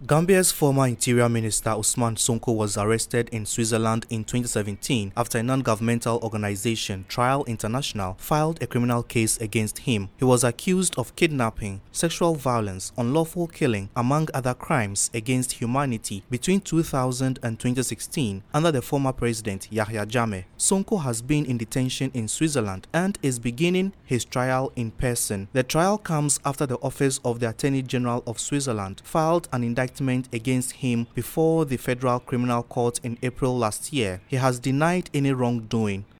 Gambia's former Interior Minister Usman Sonko was arrested in Switzerland in 2017 after a non-governmental organization, Trial International, filed a criminal case against him. He was accused of kidnapping, sexual violence, unlawful killing, among other crimes against humanity between 2000 and 2016 under the former president Yahya Jammeh. Sonko has been in detention in Switzerland and is beginning his trial in person. The trial comes after the Office of the Attorney General of Switzerland filed an indictment against him before the Federal Criminal Court in April last year. He has denied any wrongdoing.